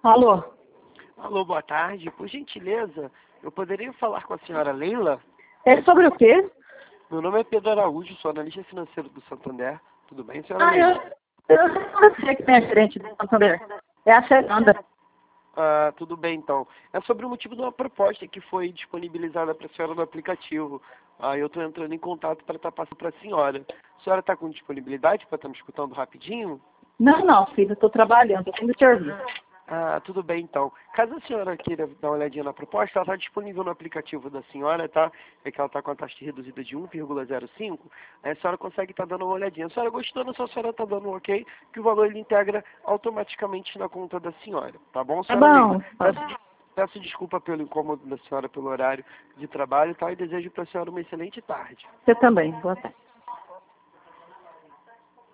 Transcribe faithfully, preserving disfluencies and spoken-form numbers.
Alô? Alô, boa tarde. Por gentileza, eu poderia falar com a senhora Leila? É sobre o quê? Meu nome é Pedro Araújo, sou analista financeiro do Santander. Tudo bem, senhora Ah, eu, Leila? eu não sei que tem a gerente do Santander. É a Fernanda. Ah, tudo bem, então. É sobre o motivo de uma proposta que foi disponibilizada para a senhora no aplicativo. Ah, eu estou entrando em contato para estar passando para a senhora. A senhora está com disponibilidade para estar me escutando rapidinho? Não, não, filho, eu estou trabalhando, estou indo serviço. Ah, tudo bem então. Caso a senhora queira dar uma olhadinha na proposta, ela está disponível no aplicativo da senhora, tá? É que ela está com a taxa reduzida de um vírgula zero cinco. Aí a senhora consegue estar dando uma olhadinha. A senhora gostando, só a senhora está dando um ok, que o valor ele integra automaticamente na conta da senhora. Tá bom, Tá senhora Leila? bom. Peço, peço desculpa pelo incômodo da senhora, pelo horário de trabalho, tá? E desejo para a senhora uma excelente tarde. Você também, boa tarde.